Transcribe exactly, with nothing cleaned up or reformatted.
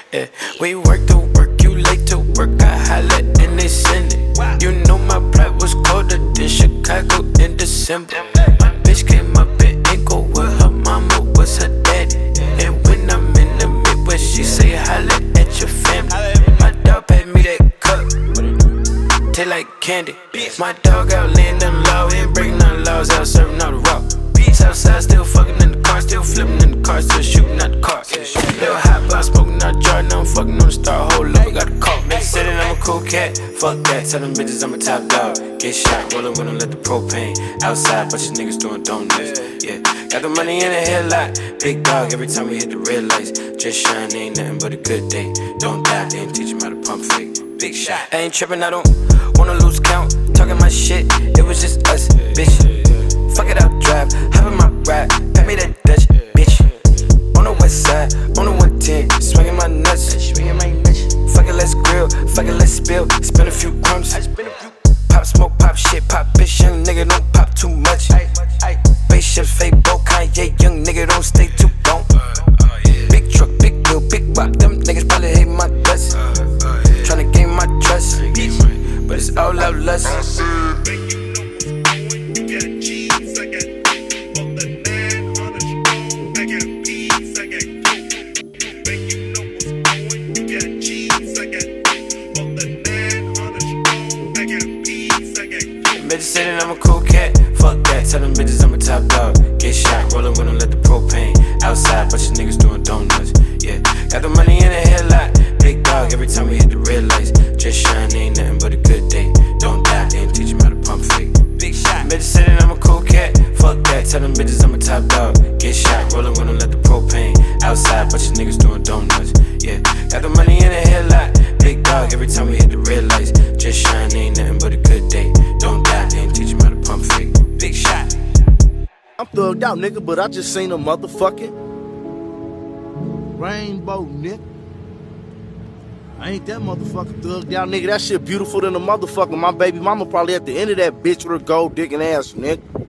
Yeah, we work to work, you late to work, I holla and they send it. You know my pride was colder than Chicago in December. My bitch came up in Inglewood with her mama was her daddy. And when I'm in the Midwest, she say holla at your family. My dog paid me that cup, taste like candy. My dog out laying them law, ain't breaking none laws, out serving all the rock. Outside, still fucking in the car, still flipping in the car, still shooting at the car. Little hot box, smoking out jar, now I'm fucking on the star, hold up, I got a call. Bitch said that I'm a cool cat, fuck that, tell them bitches I'm a top dog. Get shot, rollin' when I let the propane outside, bunch of niggas doing donuts. Yeah, got the money in the headlight, big dog every time we hit the red lights. Just shine, ain't nothing but a good day. Don't die, didn't teach him how to pump fake. Big shot, I ain't trippin', I don't wanna lose count. Talking my shit, it was just us, bitch. Fuck it up, drive, hop in my ride, pay me that Dutch, bitch. On the west side, on the one ten, swinging my nuts. Fuck it, let's grill, fuck it, let's spill, spin a few crumbs. Pop smoke, pop shit, pop bitch, young nigga don't pop too much. Spaceships, fake boat, Kanye, young nigga don't stay too gone. Big truck, big wheel, big rock, them niggas probably hate my guts. Tryna gain my trust, but it's all out lust. Bitches say that I'm a cool cat, fuck that, tell them bitches I'm a top dog. Get shot, rollin' when I let the propane outside, bunch of niggas doing donuts. Yeah, got the money in the headlight, big dog every time we hit the red lights. Just shine, ain't nothing but a good day. Don't die, didn't teach him how to pump fake. Big shot, bitches say that I'm a cool cat, fuck that, tell them bitches I'm a top dog. Get shot, rollin' when I let the propane outside, bunch of niggas doing donuts. Yeah, got the money in the headlight, big dog every time we hit the red lights. Just shine, ain't nothing but a good day. Don't die, didn't teach him how to pump fake. Big shot. I'm thugged out, nigga, but I just seen a motherfucking rainbow, nigga. I ain't that motherfucker thugged out, nigga. That shit beautiful than a motherfucker. My baby mama probably at the end of that bitch with her gold digging ass, nigga.